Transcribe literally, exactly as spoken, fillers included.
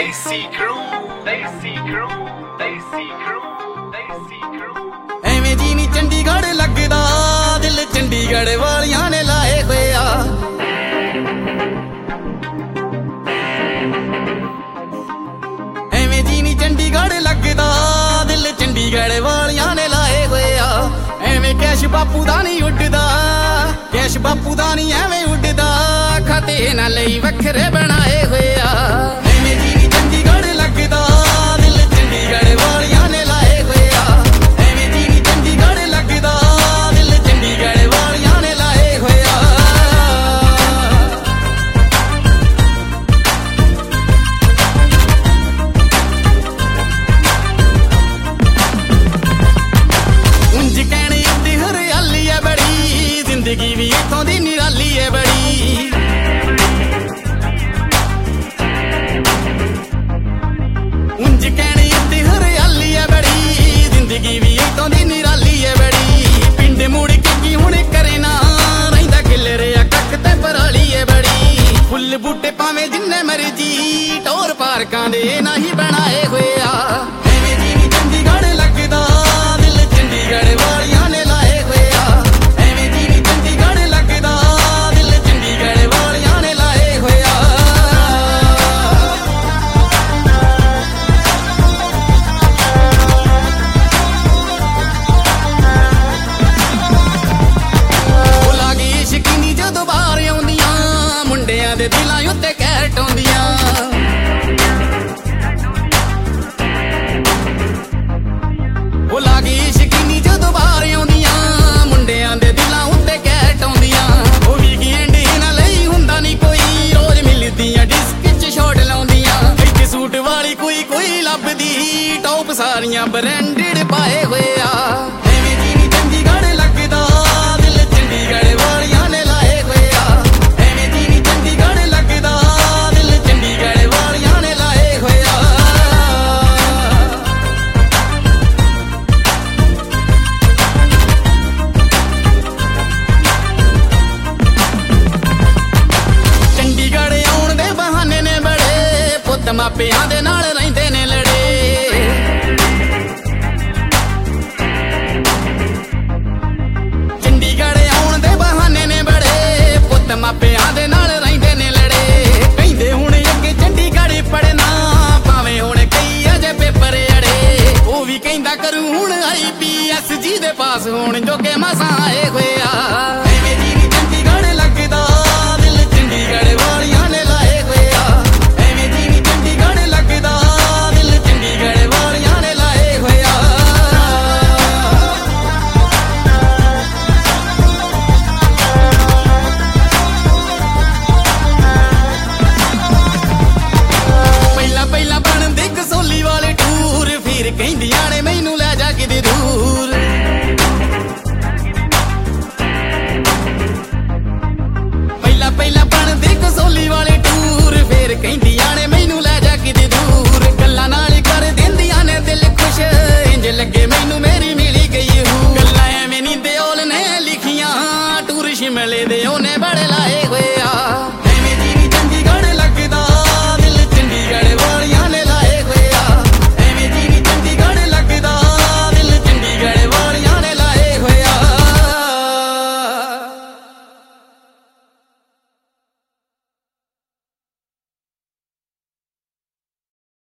Lacy Crew, Lacy Crew, Lacy Crew, Lacy Crew। ਐਵੇਂ ਜੀ ਨੀ ਚੰਡੀਗੜ੍ਹ ਲੱਗਦਾ, ਦਿਲ ਚੰਡੀਗੜ੍ਹ ਵਾਲਿਆਂ ਨੇ ਲਾਏ ਹੋਏ ਆ। ਐਵੇਂ ਜੀ ਨੀ ਚੰਡੀਗੜ੍ਹ ਲੱਗਦਾ, ਦਿਲ ਚੰਡੀਗੜ੍ਹ ਵਾਲਿਆਂ ਨੇ ਲਾਏ ਹੋਏ ਆ। ਐਵੇਂ ਕੈਸ਼ ਬਾਪੂ ਦਾ ਨਹੀਂ ਉੱਡਦਾ, ਕੈਸ਼ ਬਾਪੂ ਦਾ ਨਹੀਂ ਐਵੇਂ ਉੱਡਦਾ, ਖਾਤੇ ਨਾ ਲਈ ਵੱਖਰੇ ਬਣਾਏ ਹੋਏ ਆ। ਐਵੇਂ ਜੀ ਨੀ ਚੰਡੀਗੜ੍ਹ ਲੱਗਦਾ, ਦਿਲ ਚੰਡੀਗੜ੍ਹ ਵਾਲਿਆਂ ਨੇ ਲਾਏ ਹੋਏ ਆ। ਐਵੇਂ ਜੀ ਨੀ ਚੰਡੀਗੜ੍ਹ ਲੱਗਦਾ, ਦਿਲ ਚੰਡੀਗੜ੍ਹ ਵਾਲਿਆਂ ਨੇ ਲਾਏ ਹੋਏ ਆ। ਉਂਝ ਕਹਿਣੇ ਉੱਤੇ ਹਰਿਆਲੀ ਐ ਬੜੀ, ਜ਼ਿੰਦਗੀ ਵੀ ਇੱਥੋਂ ਦੀ ਨਿਰਾਲੀ ਐ ਬੜੀ। ਉਂਝ ਕਹਿਣੇ ਉੱਤੇ ਹਰਿਆਲੀ ਐ ਬੜੀ, ਜ਼ਿੰਦਗੀ ਵੀ ਇੱਥੋਂ ਦੀ ਨਿਰਾਲੀ ਐ ਬੜੀ। ਪਿੰਡ ਮੁੜ ਕੇ ਕੀ ਹੁਣ ਕਰੇ ਨਾ, ਰਹਿੰਦਾ ਖਿਲਰਿਆ ਕੱਖ ਤੇ ਪਰਾਲੀ ਐ ਬੜੀ। ਫੁੱਲ ਬੂਟੇ ਭਾਵੇਂ ਜਿੰਨੇ ਮਰਜੀ, ਟੋਰ ਪਾਰਕਾਂ ਦੇ ਨਹੀਂ ਬਣਾਏ ਹੋਏ ਆ। ਐਵੇਂ ਜੀ ਨੀ ਚੰਡੀਗੜ੍ਹ ਲੱਗਦਾ, ਦਿਲ ਚੰਡੀਗੜ੍ਹ ਵਾਲਿਆਂ ਨੇ ਲਾਏ ਹੋਏ ਆ। ਐਵੇਂ ਜੀ ਨੀ ਚੰਡੀਗੜ੍ਹ ਲੱਗਦਾ, ਦਿਲ ਚੰਡੀਗੜ੍ਹ ਵਾਲਿਆਂ ਨੇ ਲਾਏ ਹੋਏ ਆ। ਉਹ ਲਾਗੀ ਸ਼ਕੀਨੀ ਜਦੋਂ ਬਾਹਰ ਆਉਂਦੀਆਂ, ਮੁੰਡਿਆਂ ਦੇ ਦਿਲਾਂ ਉੱਤੇ ਕਹਿ ਟਾਉਂਦੀਆਂ। ਉਹ ਲਾਗੀ ਸ਼ਕੀਨੀ ਜਦੋਂ ਬਾਹਰ ਆਉਂਦੀਆਂ, ਮੁੰਡਿਆਂ ਦੇ ਦਿਲਾਂ ਉੱਤੇ ਕਹਿ ਟਾਉਂਦੀਆਂ। ਉਹ ਵੀ ਗੇਂਡੇ ਨਾ ਲਈ ਹੁੰਦਾ ਨਹੀਂ ਕੋਈ, ਰੋਜ਼ ਮਿਲਦੀਆਂ ਡਿਸਕ ਚ ਸ਼ਾਟ ਲਾਉਂਦੀਆਂ। ਇੱਥੇ ਸੂਟ ਵਾਲੀ ਕੋਈ ਕੋਈ ਲੱਭਦੀ, ਟੌਪ ਸਾਰੀਆਂ ਬ੍ਰਾਂਡਡ ਪਾਏ ਹੋਏ ਆ। ਐਵੇਂ ਜੀ ਨੀ ਚੰਡੀਗੜ੍ਹ ਲੱਗਦਾ, ਦਿਲ ਚੰਡੀਗੜ੍ਹ ਵਾਲਿਆਂ ਨੇ ਲਾਏ ਹੋਏ ਆ। ਐਵੇਂ ਜੀ ਨੀ ਚੰਡੀਗੜ੍ਹ ਲੱਗਦਾ, ਦਿਲ ਚੰਡੀਗੜ੍ਹ ਵਾਲਿਆਂ ਨੇ ਲਾਏ ਹੋਏ ਆ। ਚੰਡੀਗੜ੍ਹ ਆਉਣ ਦੇ ਬਹਾਨੇ ਨੇ ਬੜੇ, ਪੁੱਤ ਮਾਪਿਆਂ ਦੇ ਨਾਲ ਰਹਿੰਦੇ ਨੇ ਲੜੇ। ਚੰਡੀਗੜ੍ਹ ਆਉਣ ਦੇ ਬਹਾਨੇ ਨੇ ਬੜੇ, ਪੁੱਤ ਮਾਪਿਆਂ ਦੇ ਨਾਲ ਰਹਿੰਦੇ ਨੇ ਲੜੇ। ਕਹਿੰਦੇ ਹੁਣ ਅੱਗੇ ਚੰਡੀਗੜ੍ਹ ਪੜਨਾ, ਭਾਵੇਂ ਹੁਣ ਕਈ ਅਜੇ ਪੇਪਰ ਅੜੇ। ਉਹ ਵੀ ਕਹਿੰਦਾ ਕਰੂ ਹੁਣ ਆਈ ਪੀ ਐਸ ਜੀ ਦੇ ਪਾਸ ਹੋਣ ਜੋਗੇ ਮਸਾਂ ਆਏ ਹੋਏ ਆ। ਐਵੇਂ ਜੀ ਨੀ ਚੰਡੀਗੜ੍ਹ ਲੱਗਦਾ, ਦਿਲ ਚੰਡੀਗੜ੍ਹ ਵਾਲਿਆਂ ਨੇ ਲਾਏ ਹੋਏ ਆ। ਐਵੇਂ ਜੀ ਨੀ ਚੰਡੀਗੜ੍ਹ ਲੱਗਦਾ, ਦਿਲ ਚੰਡੀਗੜ੍ਹ ਵਾਲਿਆਂ ਨੇ ਲਾਏ ਹੋਏ ਆ। ਪਹਿਲਾਂ ਪਹਿਲਾਂ ਬਣਦੇ ਕਸੌਲੀ ਵਾਲੇ ਟੂਰ, ਫਿਰ ਕਹਿੰਦੀਆਂ ਨੇ ਮੈਨੂੰ ਲੈ ਜਾ ਕਿਤੇ ਦੂਰ। ਪਹਿਲਾਂ ਪਹਿਲਾਂ ਬਣਦੇ ਕਸੌਲੀ ਵਾਲੇ ਟੂਰ, ਫਿਰ ਕਹਿੰਦੀਆਂ ਨੇ ਮੈਨੂੰ ਲੈ ਜਾ ਕਿਤੇ ਦੂਰ। ਗੱਲਾਂ ਨਾਲ ਕਰ ਦਿੰਦੀਆਂ ਨੇ ਦਿਲ ਖੁਸ਼, ਇੰਜ ਲੱਗੇ ਮੈਨੂੰ ਮੇਰੀ ਮਿਲੀ ਗਈ ਹੂ। ਗੱਲਾਂ ਐਵੇਂ ਨੀ ਦਿਓਲ ਨੇ ਲਿਖੀਆਂ, ਟੂਰ ਸ਼ਿਮਲੇ ਦੇ ਉਹਨੇ ਬੜੇ ਲਾਏ